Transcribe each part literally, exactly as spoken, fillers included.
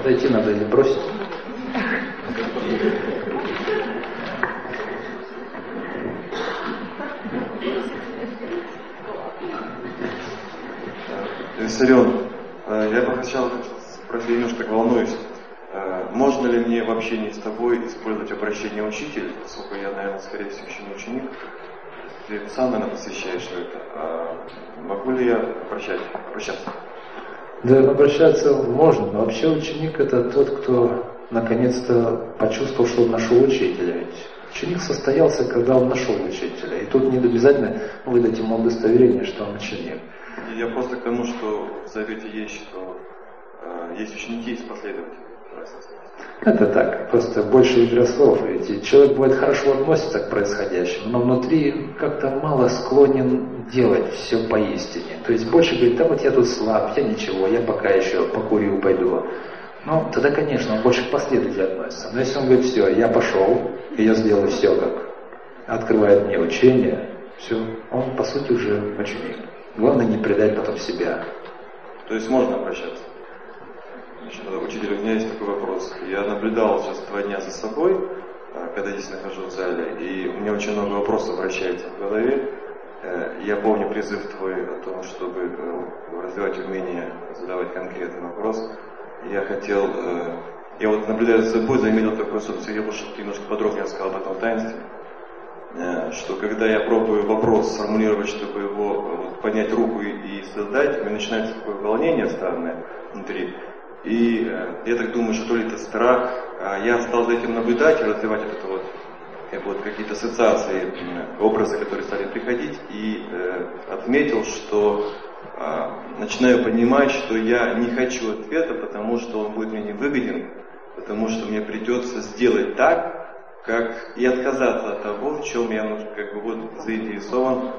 Дойти надо или бросить? Виссарион, я бы хотел спросить, немножко волнуюсь. Можно ли мне в общении с тобой использовать обращение учитель, поскольку я, наверное, скорее всего, еще не ученик? Ты сам, наверное, посвящаешь это. А могу ли я обращать, обращаться? Да, обращаться можно, но вообще ученик — это тот, кто наконец-то почувствовал, что он нашел учителя. Ведь ученик состоялся, когда он нашел учителя. И тут не обязательно выдать ему удостоверение, что он ученик. Я просто к тому, что в Завете есть, что э, есть ученики, есть последователи. Это так, просто больше игра слов. Ведь человек бывает хорошо относится к происходящему, но внутри как-то мало склонен делать все поистине. То есть больше говорит, да вот я тут слаб, я ничего, я пока еще покурю, пойду. Ну, тогда, конечно, он больше к последователю относится. Но если он говорит, все, я пошел, и я сделаю все, как открывает мне учение, все, он, по сути, уже ученик. Главное не предать потом себя. То есть можно обращаться? Значит, учитель, у меня есть такой вопрос. Я наблюдал сейчас два дня за собой, когда здесь нахожусь в зале, и у меня очень много вопросов вращается в голове. Я помню призыв твой о том, чтобы развивать умение задавать конкретный вопрос. Я хотел, я вот наблюдая за собой, заметил такой, что Сергей Лошадки немножко подробнее рассказал об этом таинстве, что когда я пробую вопрос сформулировать, чтобы его вот, поднять руку и, и создать, у меня начинается такое волнение странное внутри. И э, я так думаю, что то ли это страх, а я стал за этим наблюдать и развивать вот это вот, э, вот какие-то ассоциации, э, образы, которые стали приходить, и э, отметил, что э, начинаю понимать, что я не хочу ответа, потому что он будет мне не выгоден, потому что мне придется сделать так, как и отказаться от того, в чем я как бы вот заинтересован,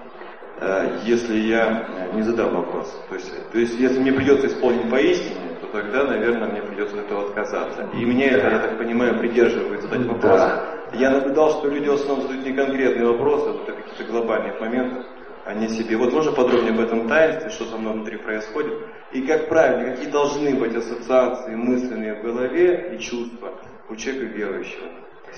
э, если я не задам вопрос. То есть, то есть, если мне придется исполнить поистине, то тогда, наверное, мне придется от этого отказаться. И мне это, я так понимаю, придерживает задать вопрос. Да. Я наблюдал, что люди в основном задают не конкретные вопросы, а вот какие-то глобальные моменты, а не себе. Вот можно подробнее об этом таинстве, что со мной внутри происходит, и как правильно, какие должны быть ассоциации мысленные в голове и чувства у человека верующего.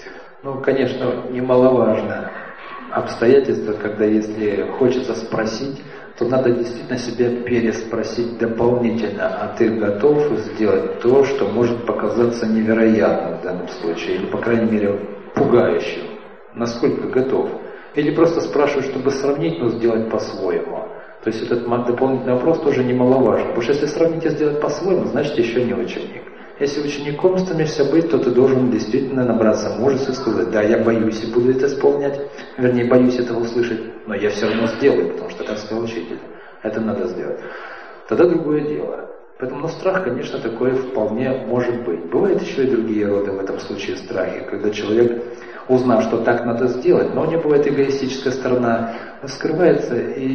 Ну, конечно, немаловажно обстоятельство, когда если хочется спросить, то надо действительно себя переспросить дополнительно, а ты готов сделать то, что может показаться невероятным в данном случае, или, по крайней мере, пугающим? Насколько готов? Или просто спрашивать, чтобы сравнить, но сделать по-своему? То есть этот дополнительный вопрос тоже немаловажен, потому что если сравнить и сделать по-своему, значит еще не ученик. Если учеником стремишься быть, то ты должен действительно набраться мужества и сказать, да, я боюсь и буду это исполнять, вернее, боюсь этого услышать, но я все равно сделаю, потому что так сказал учитель. Это надо сделать. Тогда другое дело. Поэтому, ну, страх, конечно, такое вполне может быть. Бывают еще и другие роды в этом случае страхи, когда человек, узнав, что так надо сделать, но у него бывает эгоистическая сторона, скрывается,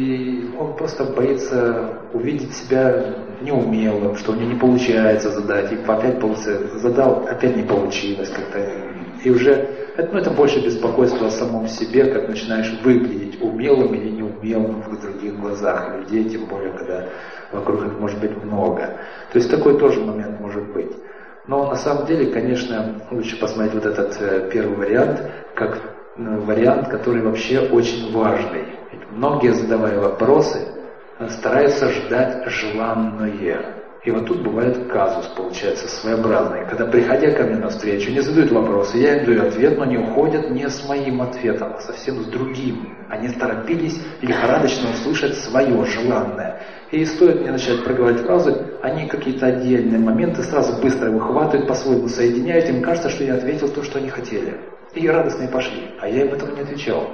и он просто боится увидеть себя неумелым, что у него не получается задать, и опять получается, задал, опять не получилось как-то. И уже, это, ну, это больше беспокойство о самом себе, как начинаешь выглядеть умелым или неумелым в других глазах людей, тем более, когда вокруг их может быть много. То есть такой тоже момент может быть. Но на самом деле, конечно, лучше посмотреть вот этот э, первый вариант, как э, вариант, который вообще очень важный. Ведь многие, задавая вопросы, стараются ждать желанное. И вот тут бывает казус, получается, своеобразный. Когда, приходя ко мне навстречу, не задают вопросы, я им даю ответ, но не уходят не с моим ответом, а совсем с другим. Они торопились лихорадочно услышать свое желанное. И стоит мне начать проговаривать фразы, они какие-то отдельные моменты сразу быстро выхватывают, по-своему соединяют, им кажется, что я ответил то, что они хотели. И радостные пошли, а я им этого не отвечал.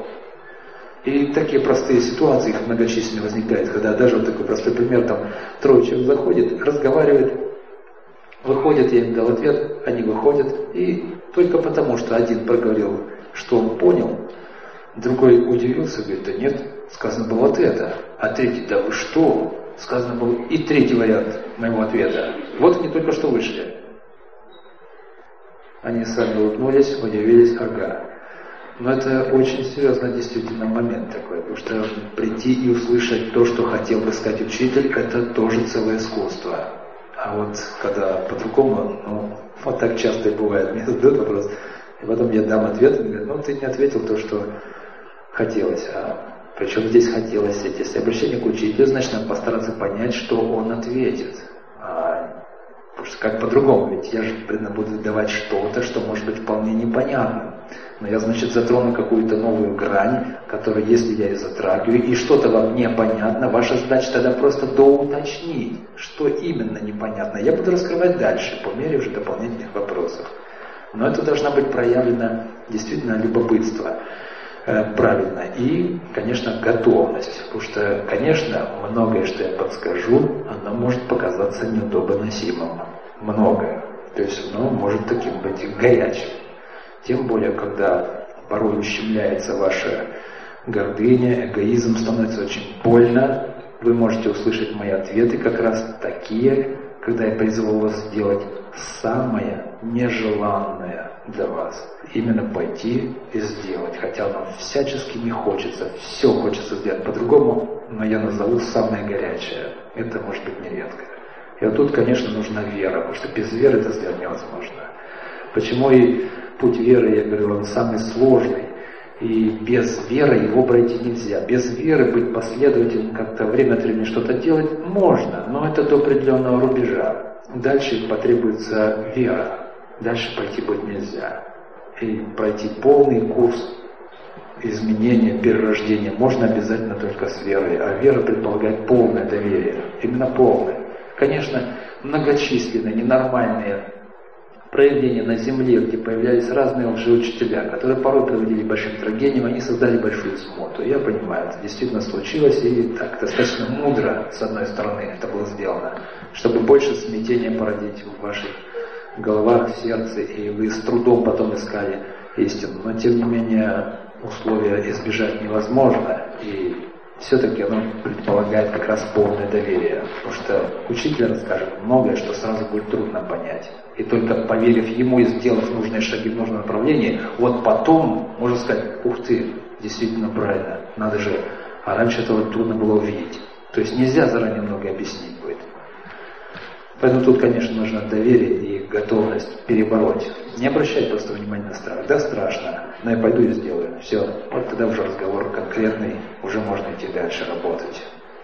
И такие простые ситуации, их многочисленно возникают, когда даже вот такой простой пример, там трое человек заходит, разговаривает, выходит, я им дал ответ, они выходят, и только потому, что один проговорил, что он понял, другой удивился, говорит, да нет, сказано было вот это, а третий, да вы что? Сказано было и третий вариант моего ответа. Вот они только что вышли. Они сами улыбнулись, удивились, ага. Но это очень серьезный действительно момент такой, потому что прийти и услышать то, что хотел бы сказать учитель, это тоже целое искусство. А вот когда по-другому, ну, вот так часто и бывает, мне задают вопрос, и потом я дам ответ, и говорят, ну ты не ответил то, что хотелось. А причем здесь хотелось, если обращение к учителю, значит надо постараться понять, что он ответит. А, потому что как по-другому, ведь я же буду давать что-то, что может быть вполне непонятным. Но я, значит, затрону какую-то новую грань, которую, если я ее затрагиваю, и что-то вам непонятно, ваша задача тогда просто доуточнить, что именно непонятно. Я буду раскрывать дальше, по мере уже дополнительных вопросов. Но это должна быть проявлено действительно любопытство, э, правильно, и, конечно, готовность. Потому что, конечно, многое, что я подскажу, оно может показаться неудобоносимым. Многое. То есть оно может таким быть горячим. Тем более, когда порой ущемляется ваша гордыня, эгоизм, становится очень больно. Вы можете услышать мои ответы как раз такие, когда я призывал вас сделать самое нежеланное для вас. Именно пойти и сделать. Хотя нам всячески не хочется, все хочется сделать по-другому, но я назову самое горячее. Это может быть нередко. И вот тут, конечно, нужна вера, потому что без веры это сделать невозможно. Почему и путь веры, я говорю, он самый сложный. И без веры его пройти нельзя. Без веры быть последовательным, как-то время от времени что-то делать можно, но это до определенного рубежа. Дальше потребуется вера. Дальше пойти будет нельзя. И пройти полный курс изменения, перерождения можно обязательно только с верой. А вера предполагает полное доверие. Именно полное. Конечно, многочисленные, ненормальные проявления на земле, где появлялись разные лжеучителя, которые порой приводили к большим трагедиям, они создали большую смоту. Я понимаю, это действительно случилось, и так достаточно мудро, с одной стороны, это было сделано, чтобы больше смятения породить в ваших головах, в сердце, и вы с трудом потом искали истину. Но, тем не менее, условия избежать невозможно, и все-таки оно предполагает как раз полное доверие, потому что учитель расскажет многое, что сразу будет трудно понять. И только поверив ему и сделав нужные шаги в нужном направлении, вот потом можно сказать, ух ты, действительно правильно, надо же, а раньше этого трудно было увидеть. То есть нельзя заранее многое объяснить будет. Поэтому тут, конечно, нужно доверие и готовность перебороть. Не обращать просто внимания на страх. Да, страшно, но я пойду и сделаю. Все, вот тогда уже разговор конкретный, уже можно идти дальше работать.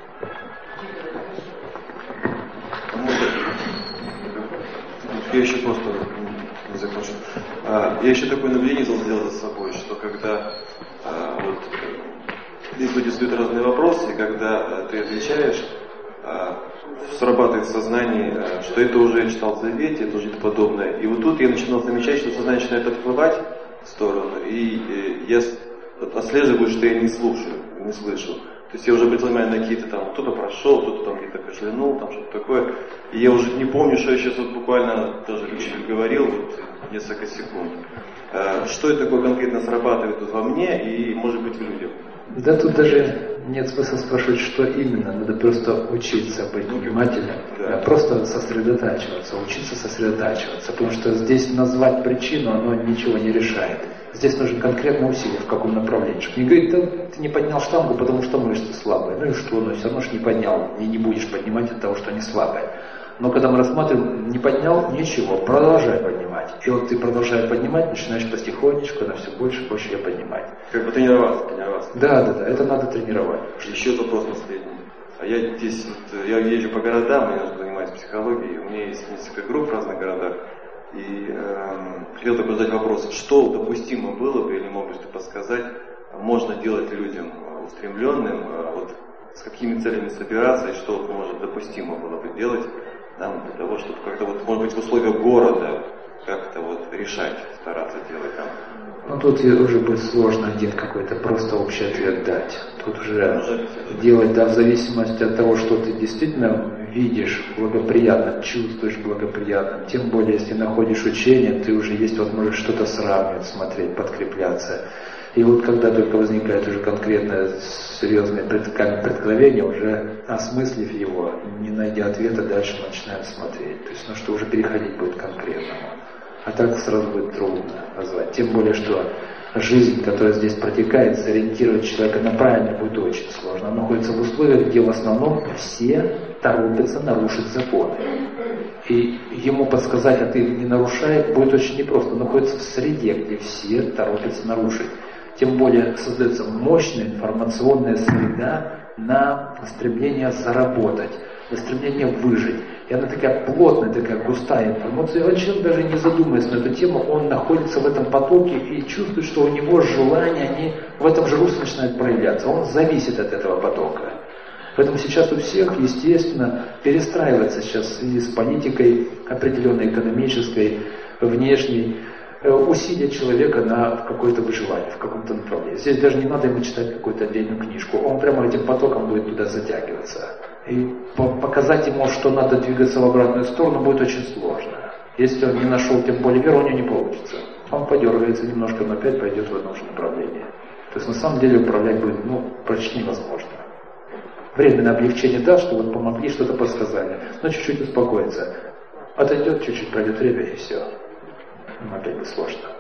Я еще просто не закончил. Я еще такое наблюдение сделал за собой, что когда вот, здесь люди задают разные вопросы, и когда ты отвечаешь, срабатывает в сознании, что это уже я читал в Завете, это уже подобное. И вот тут я начинал замечать, что сознание начинает отплывать в сторону, и я отслеживаю, что я не слушаю, не слышу. То есть я уже предполагаю на какие-то там, кто-то прошел, кто-то там где-то кашлянул, там что-то такое. И я уже не помню, что я сейчас вот буквально, даже учитель говорил, вот несколько секунд. Что это такое конкретно срабатывает тут во мне и, может быть, в людях? Да тут даже нет смысла спрашивать, что именно. Надо просто учиться быть внимательным, да. Просто сосредотачиваться, учиться сосредотачиваться. Потому что здесь назвать причину, оно ничего не решает. Здесь нужно конкретное усилие, в каком направлении. Чтобы не говорить, да, ты не поднял штангу, потому что мышцы слабые. Ну и что, но все равно же не поднял. И не будешь поднимать от того, что они слабые. Но когда мы рассматриваем, не поднял, ничего, продолжай поднимать. И вот ты продолжаешь поднимать, начинаешь потихонечку, на все больше и больше ее поднимать. Как бы тренироваться, тренироваться. Да, да, да, это надо тренировать. Еще вопрос последний. А я здесь, вот, я езжу по городам, я занимаюсь психологией, у меня есть несколько групп в разных городах. И э, хотел такой задать вопрос, что допустимо было бы, или мог бы ты подсказать, можно делать людям устремленным, вот, с какими целями собираться, и что может допустимо было бы делать нам для того, чтобы как-то вот, может быть, в условиях города как-то вот решать, стараться делать там. Ну тут уже будет сложно один какой-то просто общий ответ дать. Тут уже делать, да, в зависимости от того, что ты действительно видишь благоприятно, чувствуешь благоприятно. Тем более, если находишь учение, ты уже есть возможность что-то сравнивать, смотреть, подкрепляться. И вот когда только возникает уже конкретное серьезное преткновение, уже осмыслив его, не найдя ответа, дальше начинаем смотреть. То есть, ну что уже переходить будет к конкретному. А так сразу будет трудно назвать. Тем более, что жизнь, которая здесь протекает, сориентировать человека на правильно будет очень сложно. Он находится в условиях, где в основном все торопятся нарушить законы. И ему подсказать, а ты не нарушай, будет очень непросто. Он находится в среде, где все торопятся нарушить. Тем более создается мощная информационная среда на стремление заработать, на стремление выжить. И она такая плотная, такая густая информация. И человек, даже не задумываясь на эту тему, он находится в этом потоке и чувствует, что у него желания, они в этом же русле начинают проявляться. Он зависит от этого потока. Поэтому сейчас у всех, естественно, перестраивается сейчас в связи с политикой определенной экономической, внешней, усилия человека на какое-то выживание, в каком-то направлении. Здесь даже не надо ему читать какую-то отдельную книжку. Он прямо этим потоком будет туда затягиваться. И показать ему, что надо двигаться в обратную сторону, будет очень сложно. Если он не нашел тем более веру, у него не получится. Он подергается немножко, но опять пойдет в одном же направлении. То есть на самом деле управлять будет ну, почти невозможно. Временное облегчение даст, что вот помогли, что-то подсказали. Но чуть-чуть успокоится. Отойдет, чуть-чуть пройдет время и все. Опять будет сложно.